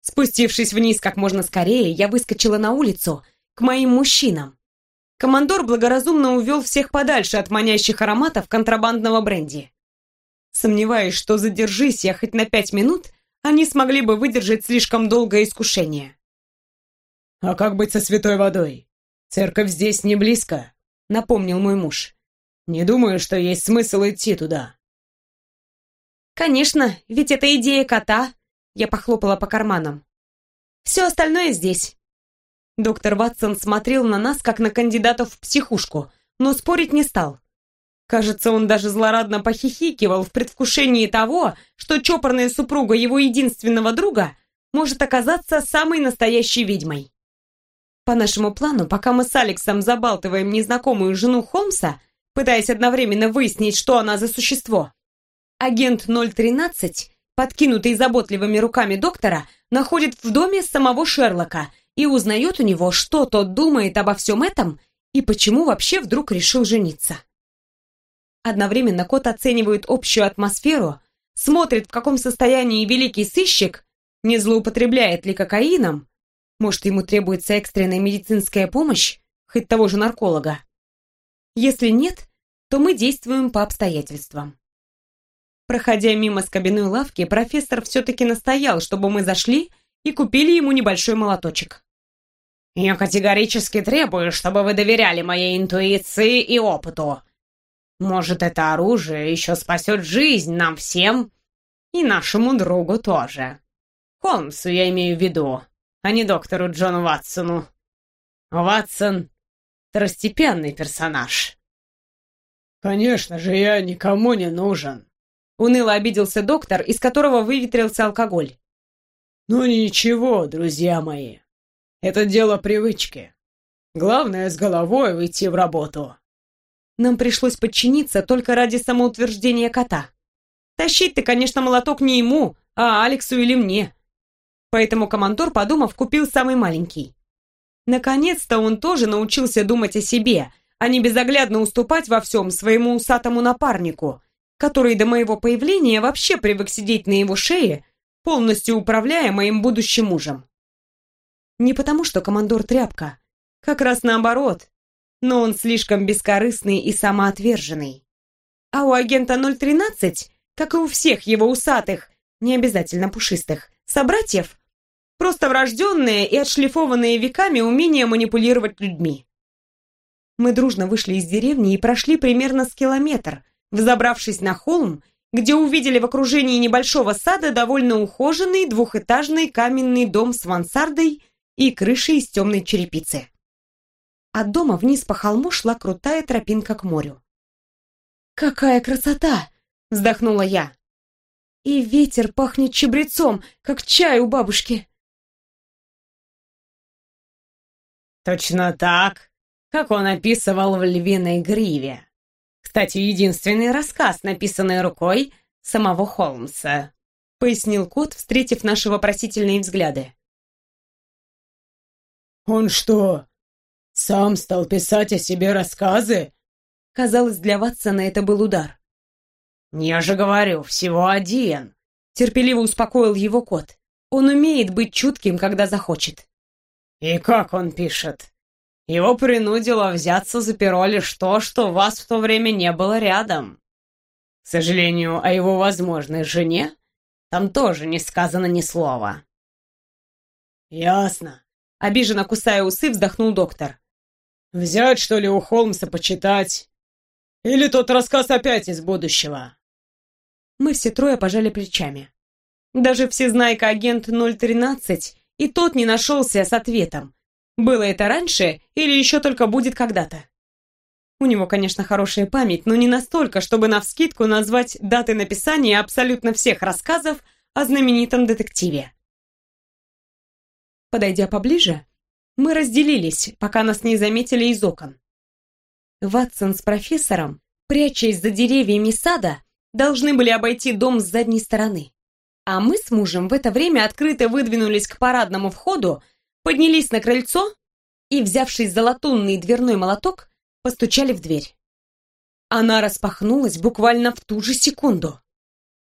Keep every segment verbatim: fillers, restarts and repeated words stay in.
Спустившись вниз как можно скорее, я выскочила на улицу к моим мужчинам. Командор благоразумно увел всех подальше от манящих ароматов контрабандного бренди. Сомневаюсь, что задержись я хоть на пять минут, они смогли бы выдержать слишком долгое искушение. «А как быть со святой водой? Церковь здесь не близко», — напомнил мой муж. «Не думаю, что есть смысл идти туда». «Конечно, ведь это идея кота», — я похлопала по карманам. «Все остальное здесь». Доктор Ватсон смотрел на нас, как на кандидатов в психушку, но спорить не стал. Кажется, он даже злорадно похихикивал в предвкушении того, что чопорная супруга его единственного друга может оказаться самой настоящей ведьмой. По нашему плану, пока мы с Алексом забалтываем незнакомую жену Холмса, пытаясь одновременно выяснить, что она за существо, агент ноль тринадцать, подкинутый заботливыми руками доктора, находит в доме самого Шерлока и узнает у него, что тот думает обо всем этом и почему вообще вдруг решил жениться. Одновременно кот оценивает общую атмосферу, смотрит, в каком состоянии великий сыщик, не злоупотребляет ли кокаином, может, ему требуется экстренная медицинская помощь, хоть того же нарколога. Если нет, то мы действуем по обстоятельствам. Проходя мимо скобяной лавки, профессор все-таки настоял, чтобы мы зашли и купили ему небольшой молоточек. «Я категорически требую, чтобы вы доверяли моей интуиции и опыту. Может, это оружие еще спасет жизнь нам всем и нашему другу тоже. Холмсу я имею в виду, а не доктору Джону Ватсону. Ватсон — второстепенный персонаж». «Конечно же, я никому не нужен», — уныло обиделся доктор, из которого выветрился алкоголь. «Ну ничего, друзья мои, это дело привычки. Главное, с головой выйти в работу». Нам пришлось подчиниться только ради самоутверждения кота. Тащить-то, конечно, молоток не ему, а Алексу или мне. Поэтому командор, подумав, купил самый маленький. Наконец-то он тоже научился думать о себе, а не безоглядно уступать во всем своему усатому напарнику, который до моего появления вообще привык сидеть на его шее, полностью управляя моим будущим мужем. Не потому, что командор тряпка, как раз наоборот, но он слишком бескорыстный и самоотверженный. А у агента ноль тринадцать, как и у всех его усатых, не обязательно пушистых, собратьев, просто врожденное и отшлифованное веками умение манипулировать людьми. Мы дружно вышли из деревни и прошли примерно с километр, взобравшись на холм, где увидели в окружении небольшого сада довольно ухоженный двухэтажный каменный дом с мансардой и крышей из темной черепицы. От дома вниз по холму шла крутая тропинка к морю. «Какая красота!» — вздохнула я. «И ветер пахнет чабрецом, как чай у бабушки». «Точно так, как он описывал в «Львиной гриве». Кстати, единственный рассказ, написанный рукой самого Холмса», — пояснил кот, встретив наши вопросительные взгляды. «Он что, сам стал писать о себе рассказы?» Казалось, для Ватсона это был удар. «Я же говорю, всего один», — терпеливо успокоил его кот. «Он умеет быть чутким, когда захочет». «И как он пишет? Его принудило взяться за перо лишь то, что вас в то время не было рядом. К сожалению, о его возможной жене там тоже не сказано ни слова». «Ясно», — обиженно кусая усы, вздохнул доктор. «Взять, что ли, у Холмса почитать? Или тот рассказ опять из будущего?» Мы все трое пожали плечами. Даже всезнайка-агент ноль тринадцать и тот не нашелся с ответом. Было это раньше или еще только будет когда-то? У него, конечно, хорошая память, но не настолько, чтобы навскидку назвать даты написания абсолютно всех рассказов о знаменитом детективе. Подойдя поближе, мы разделились, пока нас не заметили из окон. Ватсон с профессором, прячась за деревьями сада, должны были обойти дом с задней стороны. А мы с мужем в это время открыто выдвинулись к парадному входу, поднялись на крыльцо и, взявшись за латунный дверной молоток, постучали в дверь. Она распахнулась буквально в ту же секунду.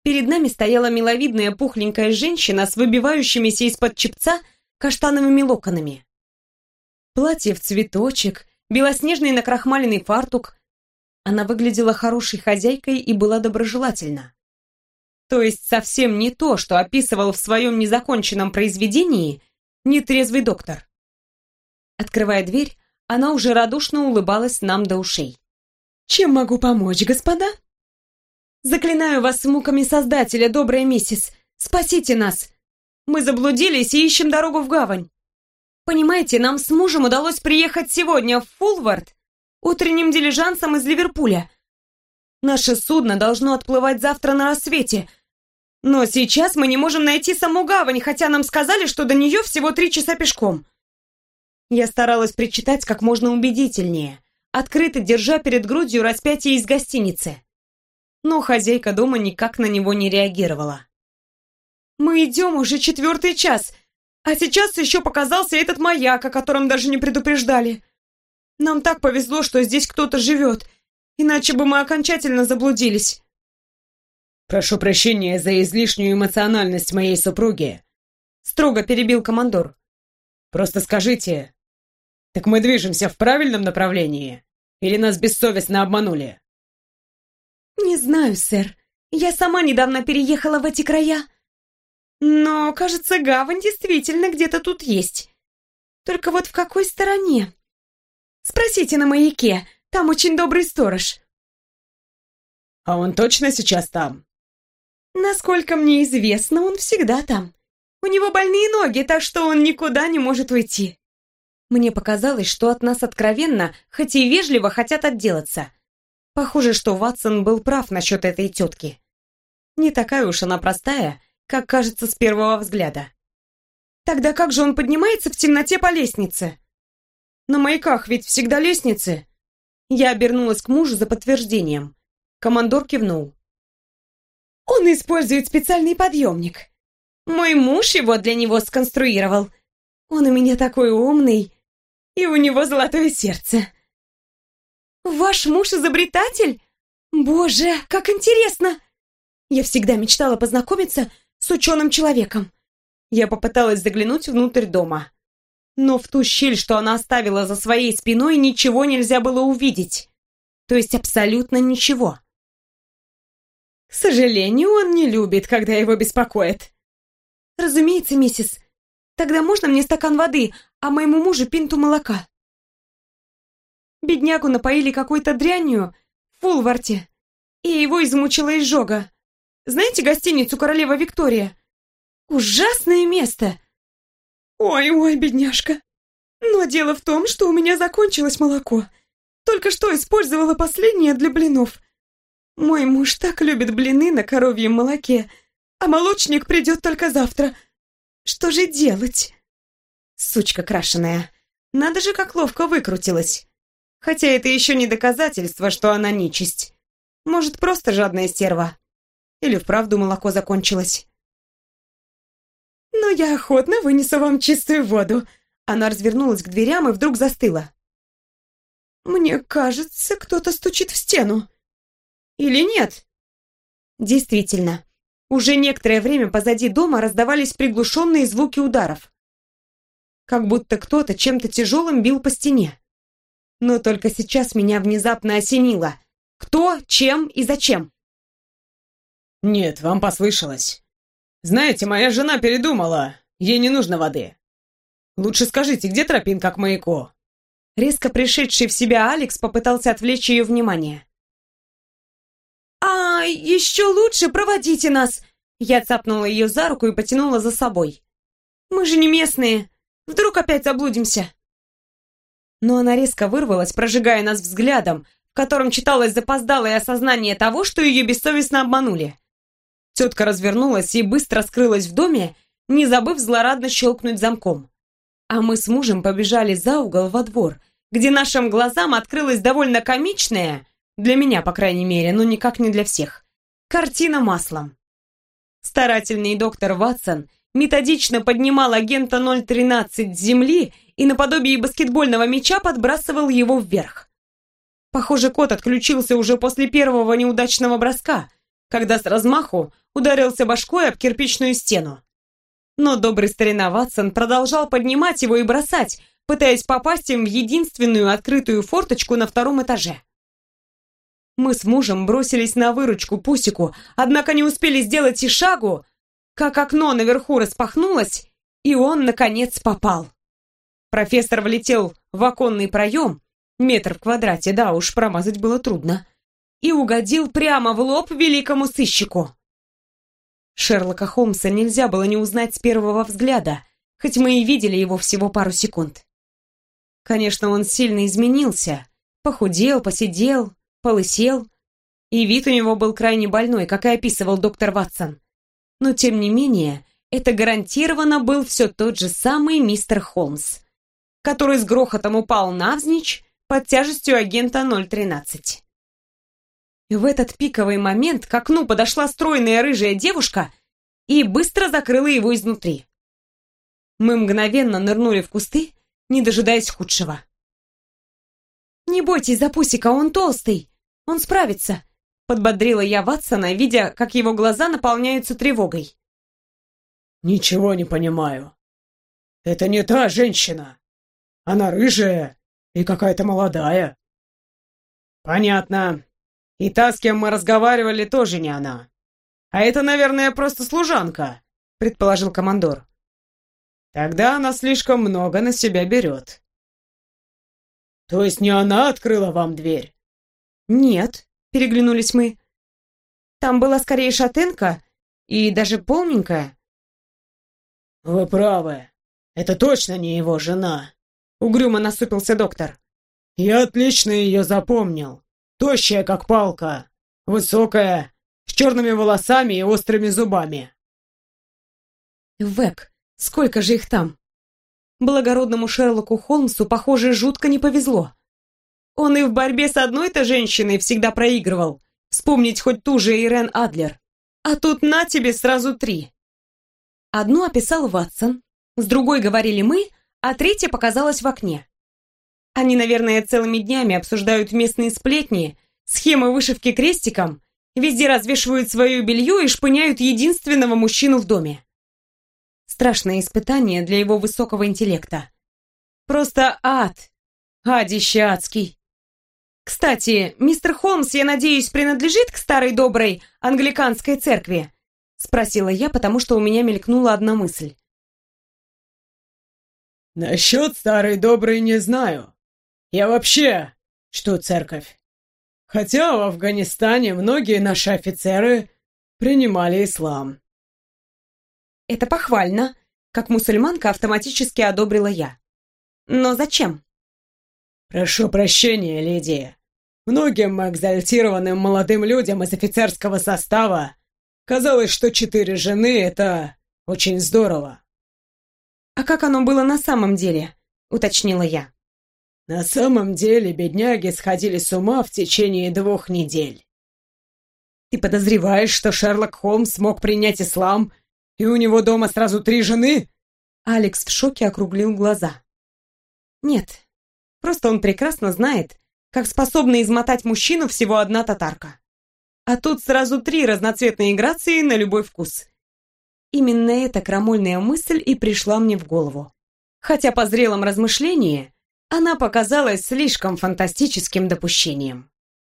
Перед нами стояла миловидная пухленькая женщина с выбивающимися из-под чепца каштановыми локонами. Платье в цветочек, белоснежный накрахмаленный фартук. Она выглядела хорошей хозяйкой и была доброжелательна. То есть совсем не то, что описывал в своем незаконченном произведении нетрезвый доктор. Открывая дверь, она уже радушно улыбалась нам до ушей. «Чем могу помочь, господа?» «Заклинаю вас муками Создателя, добрая миссис, спасите нас! Мы заблудились и ищем дорогу в гавань. Понимаете, нам с мужем удалось приехать сегодня в Фулвард утренним дилижансом из Ливерпуля. Наше судно должно отплывать завтра на рассвете, но сейчас мы не можем найти саму гавань, хотя нам сказали, что до нее всего три часа пешком». Я старалась причитать как можно убедительнее, открыто держа перед грудью распятие из гостиницы. Но хозяйка дома никак на него не реагировала. «Мы идем уже четвертый час, а сейчас еще показался этот маяк, о котором даже не предупреждали. Нам так повезло, что здесь кто-то живет, иначе бы мы окончательно заблудились». «Прошу прощения за излишнюю эмоциональность моей супруги», — строго перебил командор. «Просто скажите, так мы движемся в правильном направлении? Или нас бессовестно обманули?» «Не знаю, сэр. Я сама недавно переехала в эти края. Но, кажется, гавань действительно где-то тут есть. Только вот в какой стороне? Спросите на маяке, там очень добрый сторож». «А он точно сейчас там?» «Насколько мне известно, он всегда там. У него больные ноги, так что он никуда не может уйти». Мне показалось, что от нас откровенно, хоть и вежливо, хотят отделаться. Похоже, что Ватсон был прав насчет этой тетки. Не такая уж она простая, как кажется с первого взгляда. Тогда как же он поднимается в темноте по лестнице? На маяках ведь всегда лестницы. Я обернулась к мужу за подтверждением. Командор кивнул. Он использует специальный подъемник. Мой муж его для него сконструировал. Он у меня такой умный, и у него золотое сердце. Ваш муж изобретатель? Боже, как интересно! Я всегда мечтала познакомиться с ученым человеком. Я попыталась заглянуть внутрь дома. Но в ту щель, что она оставила за своей спиной, ничего нельзя было увидеть. То есть абсолютно ничего. К сожалению, он не любит, когда его беспокоят. Разумеется, миссис. Тогда можно мне стакан воды, а моему мужу пинту молока? Беднягу напоили какой-то дрянью в Фулварте, и его измучила изжога. Знаете гостиницу «Королева Виктория»? Ужасное место. Ой-ой, бедняжка. Но дело в том, что у меня закончилось молоко. Только что использовала последнее для блинов. Мой муж так любит блины на коровьем молоке, а молочник придет только завтра. Что же делать? Сучка крашеная. Надо же, как ловко выкрутилась. Хотя это еще не доказательство, что она нечисть. Может, просто жадная стерва. Или вправду молоко закончилось. Но я охотно вынесу вам чистую воду. Она развернулась к дверям и вдруг застыла. Мне кажется, кто-то стучит в стену. Или нет? Действительно, уже некоторое время позади дома раздавались приглушенные звуки ударов. Как будто кто-то чем-то тяжелым бил по стене. Но только сейчас меня внезапно осенило. Кто, чем и зачем? «Нет, вам послышалось. Знаете, моя жена передумала. Ей не нужно воды. Лучше скажите, где тропинка к маяку?» Резко пришедший в себя Алекс попытался отвлечь ее внимание. «А еще лучше проводите нас!» Я цапнула ее за руку и потянула за собой. «Мы же не местные. Вдруг опять заблудимся?» Но она резко вырвалась, прожигая нас взглядом, в котором читалось запоздалое осознание того, что ее бессовестно обманули. Тетка развернулась и быстро скрылась в доме, не забыв злорадно щелкнуть замком. А мы с мужем побежали за угол во двор, где нашим глазам открылась довольно комичная, для меня, по крайней мере, но никак не для всех, картина маслом. Старательный доктор Ватсон методично поднимал агента ноль тринадцать с земли и наподобие баскетбольного мяча подбрасывал его вверх. Похоже, кот отключился уже после первого неудачного броска, когда с размаху ударился башкой об кирпичную стену. Но добрый старина Ватсон продолжал поднимать его и бросать, пытаясь попасть им в единственную открытую форточку на втором этаже. Мы с мужем бросились на выручку Пусику, однако не успели сделать и шагу, как окно наверху распахнулось, и он, наконец, попал. Профессор влетел в оконный проем, метр в квадрате, да уж, промазать было трудно, и угодил прямо в лоб великому сыщику. Шерлока Холмса нельзя было не узнать с первого взгляда, хоть мы и видели его всего пару секунд. Конечно, он сильно изменился, похудел, посидел, полысел, и вид у него был крайне больной, как и описывал доктор Ватсон. Но, тем не менее, это гарантированно был все тот же самый мистер Холмс, который с грохотом упал навзничь под тяжестью агента ноль тринадцать. В этот пиковый момент к окну подошла стройная рыжая девушка и быстро закрыла его изнутри. Мы мгновенно нырнули в кусты, не дожидаясь худшего. «Не бойтесь за Пусика, он толстый, он справится», — подбодрила я Ватсона, видя, как его глаза наполняются тревогой. «Ничего не понимаю. Это не та женщина. Она рыжая и какая-то молодая». «Понятно. И та, с кем мы разговаривали, тоже не она. А это, наверное, просто служанка», — предположил командор. «Тогда она слишком много на себя берет». «То есть не она открыла вам дверь?» «Нет», — переглянулись мы. «Там была скорее шатенка и даже полненькая». «Вы правы. Это точно не его жена», — угрюмо насупился доктор. «Я отлично ее запомнил. Тощая, как палка, высокая, с черными волосами и острыми зубами». «Век, сколько же их там?» Благородному Шерлоку Холмсу, похоже, жутко не повезло. Он и в борьбе с одной-то женщиной всегда проигрывал. Вспомнить хоть ту же Ирен Адлер. А тут на тебе сразу три. Одну описал Ватсон, с другой говорили мы, а третья показалась в окне. Они, наверное, целыми днями обсуждают местные сплетни, схемы вышивки крестиком, везде развешивают свое белье и шпыняют единственного мужчину в доме. Страшное испытание для его высокого интеллекта. Просто ад. Адище адский. «Кстати, мистер Холмс, я надеюсь, принадлежит к старой доброй англиканской церкви?» — спросила я, потому что у меня мелькнула одна мысль. «Насчет старой доброй не знаю. Я вообще, что церковь. Хотя в Афганистане многие наши офицеры принимали ислам». «Это похвально», — как мусульманка автоматически одобрила я. «Но зачем?» «Прошу прощения, леди. Многим экзальтированным молодым людям из офицерского состава казалось, что четыре жены — это очень здорово». «А как оно было на самом деле?» — уточнила я. «На самом деле бедняги сходили с ума в течение двух недель». «Ты подозреваешь, что Шерлок Холмс мог принять ислам, и у него дома сразу три жены?» Алекс в шоке округлил глаза. «Нет, просто он прекрасно знает, как способна измотать мужчину всего одна татарка. А тут сразу три разноцветные грации на любой вкус». Именно эта крамольная мысль и пришла мне в голову. Хотя по зрелом размышлении она показалась слишком фантастическим допущением.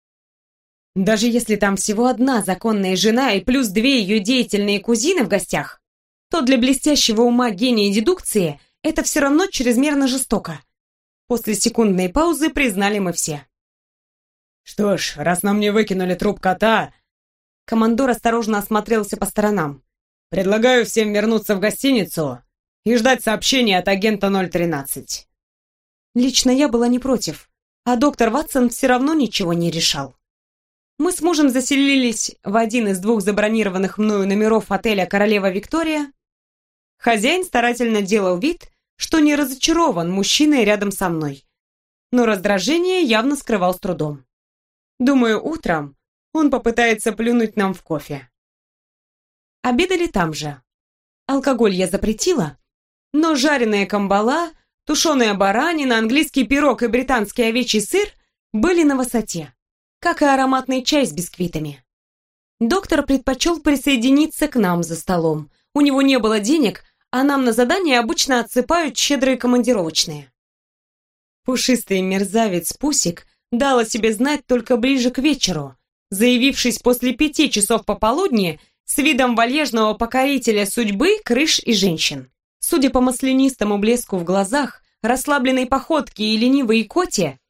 Даже если там всего одна законная жена и плюс две ее деятельные кузины в гостях, то для блестящего ума гения дедукции это все равно чрезмерно жестоко. После секундной паузы признали мы все. «Что ж, раз нам не выкинули труп кота...» Командор осторожно осмотрелся по сторонам. «Предлагаю всем вернуться в гостиницу и ждать сообщения от агента ноль тринадцать». Лично я была не против, а доктор Ватсон все равно ничего не решал. Мы с мужем заселились в один из двух забронированных мною номеров отеля «Королева Виктория». Хозяин старательно делал вид, что не разочарован мужчиной рядом со мной, но раздражение явно скрывал с трудом. Думаю, утром он попытается плюнуть нам в кофе. Обедали там же. Алкоголь я запретила, но жареная камбала, тушеная баранина, английский пирог и британский овечий сыр были на высоте, как и ароматный чай с бисквитами. Доктор предпочел присоединиться к нам за столом. У него не было денег, а нам на задание обычно отсыпают щедрые командировочные. Пушистый мерзавец Пусик дал о себе знать только ближе к вечеру, заявившись после пяти часов пополудни с видом вальяжного покорителя судьбы, крыш и женщин. Судя по маслянистому блеску в глазах, расслабленной походке и ленивой икоте,